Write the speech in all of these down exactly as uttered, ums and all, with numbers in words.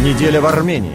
Неделя в Армении.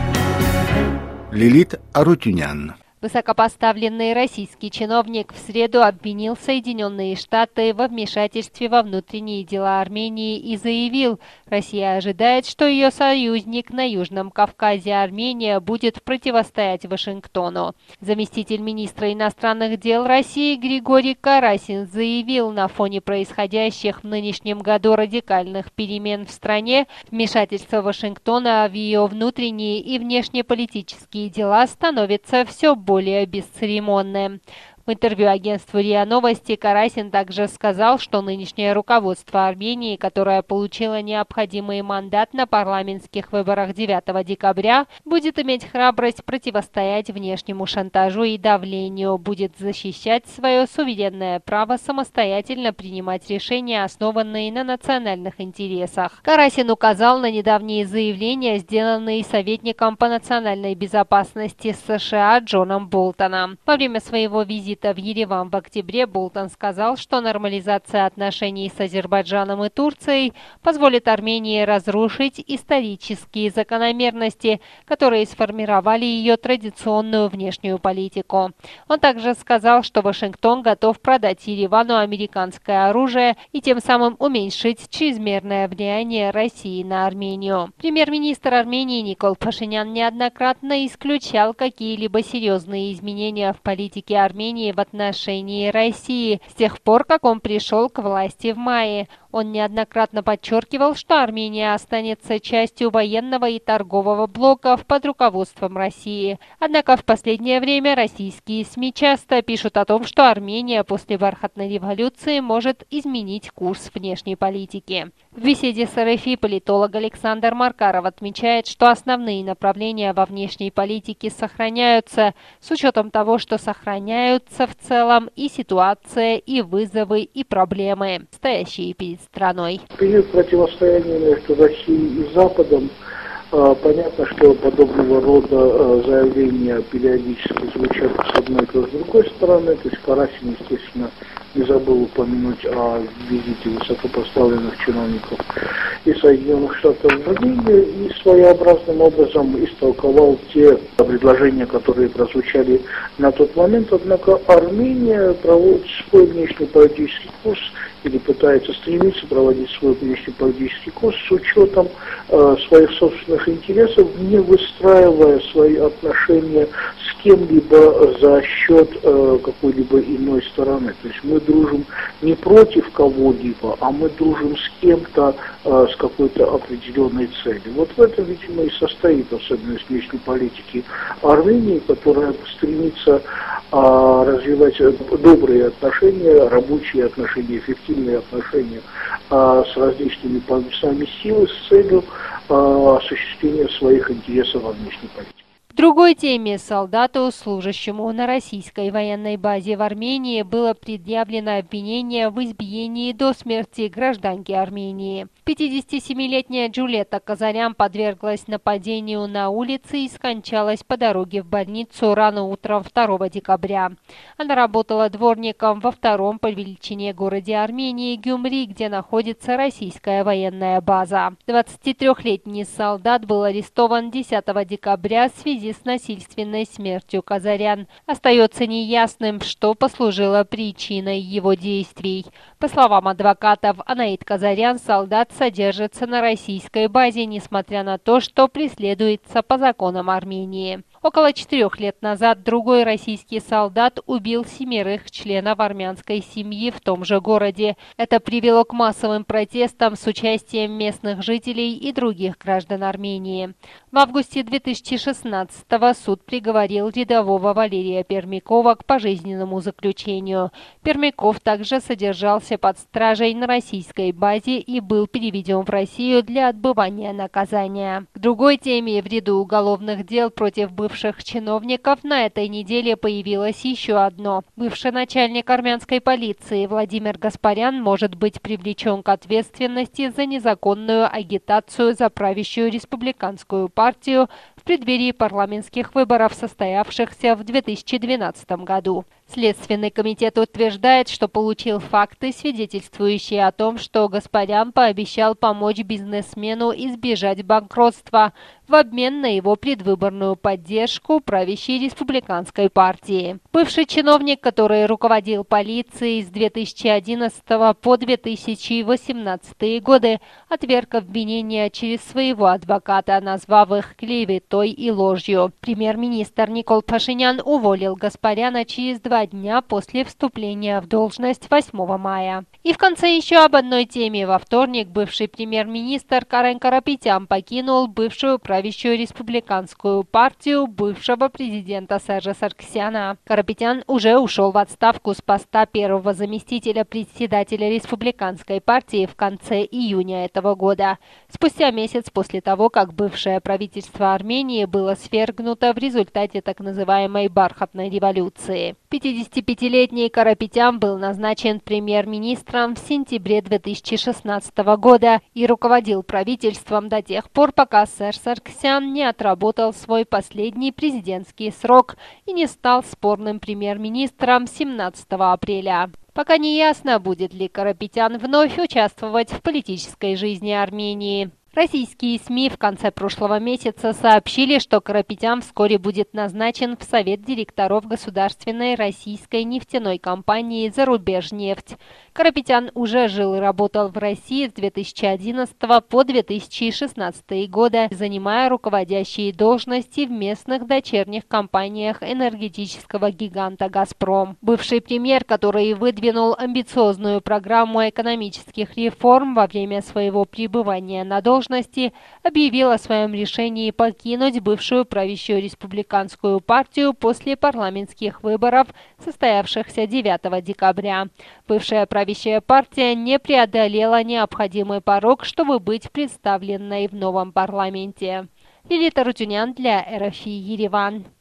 Лилит Арутюнян. Высокопоставленный российский чиновник в среду обвинил Соединенные Штаты во вмешательстве во внутренние дела Армении и заявил, Россия ожидает, что ее союзник на Южном Кавказе Армения будет противостоять Вашингтону. Заместитель министра иностранных дел России Григорий Карасин заявил, на фоне происходящих в нынешнем году радикальных перемен в стране, вмешательство Вашингтона в ее внутренние и внешнеполитические дела становится все более более бесцеремонное. В интервью агентству РИА Новости Карасин также сказал, что нынешнее руководство Армении, которое получило необходимый мандат на парламентских выборах девятого декабря, будет иметь храбрость противостоять внешнему шантажу и давлению, будет защищать свое суверенное право самостоятельно принимать решения, основанные на национальных интересах. Карасин указал на недавние заявления, сделанные советником по национальной безопасности США Джоном Болтоном. Во время своего визита в Ереван в октябре Болтон сказал, что нормализация отношений с Азербайджаном и Турцией позволит Армении разрушить исторические закономерности, которые сформировали ее традиционную внешнюю политику. Он также сказал, что Вашингтон готов продать Еревану американское оружие и тем самым уменьшить чрезмерное влияние России на Армению. Премьер-министр Армении Никол Пашинян неоднократно исключал какие-либо серьезные изменения в политике Армении в отношении России с тех пор, как он пришел к власти в мае. Он неоднократно подчеркивал, что Армения останется частью военного и торгового блоков под руководством России. Однако в последнее время российские СМИ часто пишут о том, что Армения после бархатной революции может изменить курс внешней политики. В беседе с эр эф и политолог Александр Маркаров отмечает, что основные направления во внешней политике сохраняются, с учетом того, что сохраняются в целом и ситуация, и вызовы, и проблемы, стоящие перед страной. В период противостояния между Россией и Западом понятно, что подобного рода заявления периодически звучат с одной и с другой стороны. То есть Карасин, естественно, не забыл упомянуть о визите высокопоставленных чиновников из Соединенных Штатов в Армению и своеобразным образом истолковал те предложения, которые прозвучали на тот момент. Однако Армения проводит свой внешнеполитический курс или пытается стремиться проводить свой внешнеполитический курс с учетом э, своих собственных интересов, не выстраивая свои отношения с кем-либо за счет э, какой-либо иной стороны. То есть мы дружим не против кого-либо, а мы дружим с кем-то, э, с какой-то определенной целью. Вот в этом, видимо, и состоит особенность внешней политики Армении, которая стремится э, развивать добрые отношения, рабочие отношения, эффективные отношения э, с различными полюсами силы с целью э, осуществления своих интересов во внешней политике. В другой теме солдату, служащему на российской военной базе в Армении, было предъявлено обвинение в избиении до смерти гражданки Армении. пятидесятисемилетняя Джулетта Казарян подверглась нападению на улице и скончалась по дороге в больницу рано утром второго декабря. Она работала дворником во втором по величине городе Армении Гюмри, где находится российская военная база. двадцатитрёхлетний солдат был арестован десятого декабря в связи с насильственной смертью Казарян. Остается неясным, что послужило причиной его действий. По словам адвокатов, Анаит Казарян, солдат содержится на российской базе, несмотря на то, что преследуется по законам Армении. Около четырех лет назад другой российский солдат убил семерых членов армянской семьи в том же городе. Это привело к массовым протестам с участием местных жителей и других граждан Армении. В августе две тысячи шестнадцатого суд приговорил рядового Валерия Пермякова к пожизненному заключению. Пермяков также содержался под стражей на российской базе и был переведен в Россию для отбывания наказания. К другой теме: в ряду уголовных дел против бывших бывших чиновников на этой неделе появилось еще одно. Бывший начальник армянской полиции Владимир Гаспарян может быть привлечен к ответственности за незаконную агитацию за правящую республиканскую партию в преддверии парламентских выборов, состоявшихся в две тысячи двенадцатом году. Следственный комитет утверждает, что получил факты, свидетельствующие о том, что Гаспарян пообещал помочь бизнесмену избежать банкротства в обмен на его предвыборную поддержку правящей республиканской партии. Бывший чиновник, который руководил полицией с две тысячи одиннадцатого по две тысячи восемнадцатый годы, отверг обвинения через своего адвоката, назвав их клеветой и ложью. Премьер-министр Никол Пашинян уволил Гаспаряна через два дня после вступления в должность восьмого мая. И в конце еще об одной теме. Во вторник бывший премьер-министр Карен Карапетян покинул бывшую правящую республиканскую партию бывшего президента Сержа Сарксяна. Карапетян уже ушел в отставку с поста первого заместителя председателя республиканской партии в конце июня этого года, спустя месяц после того, как бывшее правительство Армении было свергнуто в результате так называемой «бархатной революции». пятидесятипятилетний Карапетян был назначен премьер-министром в сентябре две тысячи шестнадцатого года и руководил правительством до тех пор, пока Серж Сарксян не отработал свой последний президентский срок и не стал спорным премьер-министром семнадцатого апреля. Пока не ясно, будет ли Карапетян вновь участвовать в политической жизни Армении. Российские СМИ в конце прошлого месяца сообщили, что Карапетян вскоре будет назначен в Совет директоров государственной российской нефтяной компании «Зарубежнефть». Карапетян уже жил и работал в России с две тысячи одиннадцатого по две тысячи шестнадцатый годы, занимая руководящие должности в местных дочерних компаниях энергетического гиганта «Газпром». Бывший премьер, который выдвинул амбициозную программу экономических реформ во время своего пребывания на должности, объявил о своем решении покинуть бывшую правящую республиканскую партию после парламентских выборов, состоявшихся девятого декабря. Бывшая правящая партия не преодолела необходимый порог, чтобы быть представленной в новом парламенте. Лилита Рутюнян для эр эф и Ереван.